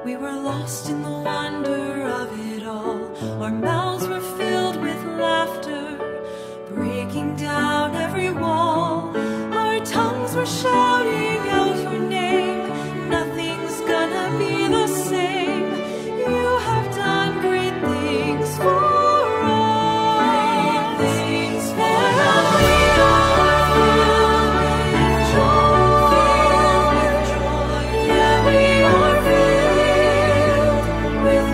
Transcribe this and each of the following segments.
We were lost in the wonder of it all. Our mouths were filled with laughter, breaking down every wall. Our tongues were shouting out your name. Nothing's gonna be the same. You have done great things for us. Great things for us. We are filled with joy. Yeah, we are filled with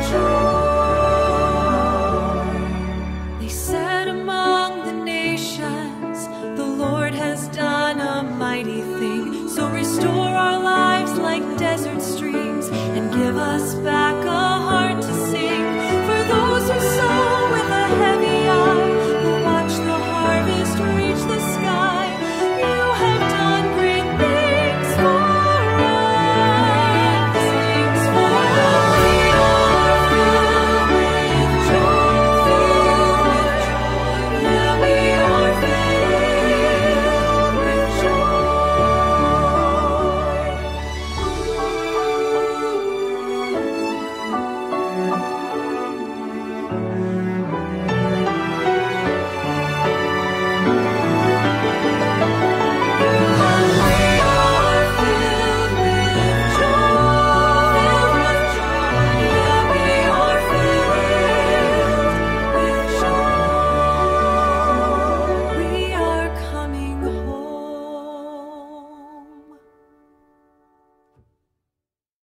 joy. They said among the nations, the Lord has done a mighty thing. So restore our lives like desert streams and give us back